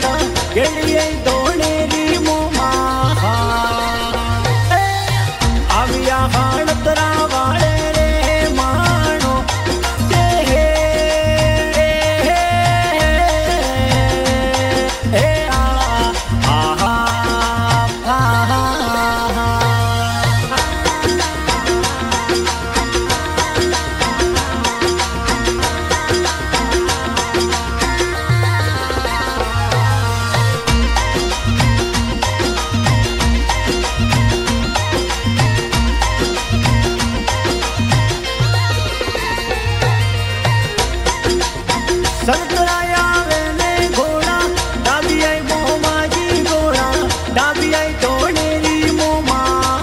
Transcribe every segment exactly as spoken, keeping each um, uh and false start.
रतड़ा गेड़िए दोनेरी मोमाहा आविया हाड़तरा वाले रे मानो जे हे आ आहा आहा संतराया वेने घोड़ा डाबी आई मोमा जी घोड़ा डाबी आई तोड़ेरी मोमा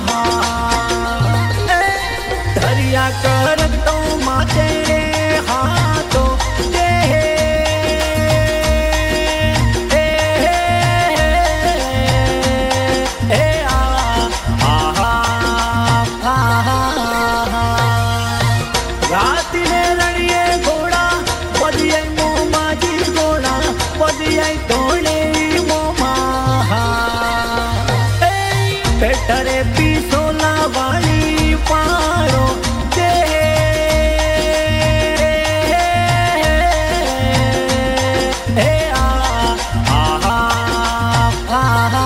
धरिया कर तो माते रे हाथों दे हे हे आ आहा आहा रात ने लड़िए घोड़ा बदिए बदियाई तोड़े मोमा पेटरे पीसोला वाली पारो दे हे आ आहा आहा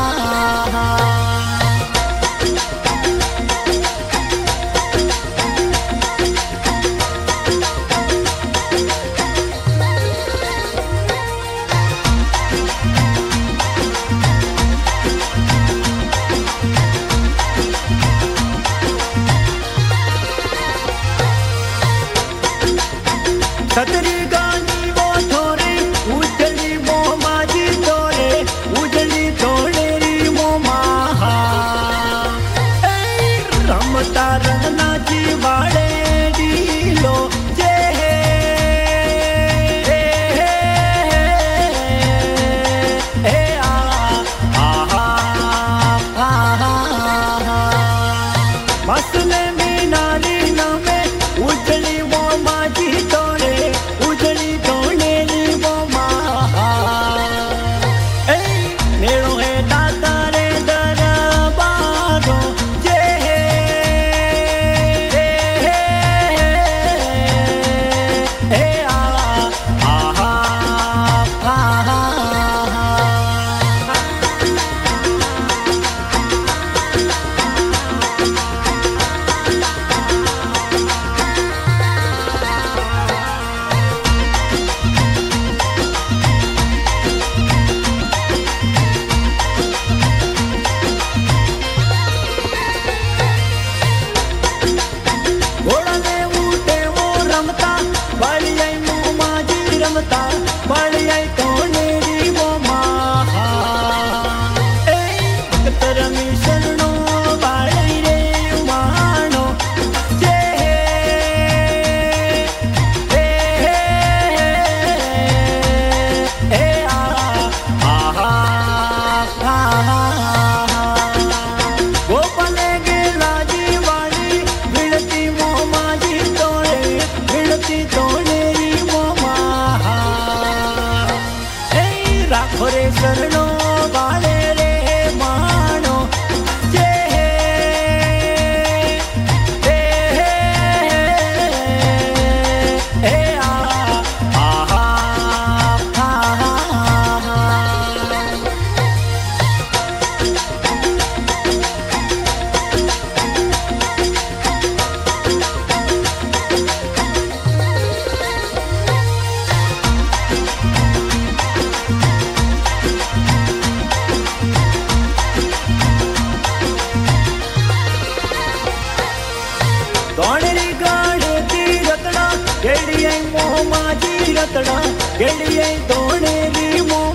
सतरी गानी वो थोरे उजली मोमा जी तोरे उजली तोड़ेरी मोमा रमता रंगना जी वाले डीलो जे हे आ आहा आहा मसले में नारी नमे उजली मोमा जी तोरे उजली तोड़ेरी मोमा ए नेड़ो है दातारे दरबारो जे हे आ आहा आहा बड़ी आई मोमा जी रमता बड़ी आई तोड़ेरी मोमा तरमी शरणो बाड़ी रे मानो जे हे हे आ आहा आहा गोपाले गेला जी वाली बिड़ती मोमा जी तोड़े बिड़ती तोड़ेरी मोमा राखो रे शरणो वाले रे मानो जे हे हे आ आहा आहा दोनेरी गाड़े दी रतड़ा गेड़िए मोमा जी रतड़ा गेड़िए दोनेरी मोमा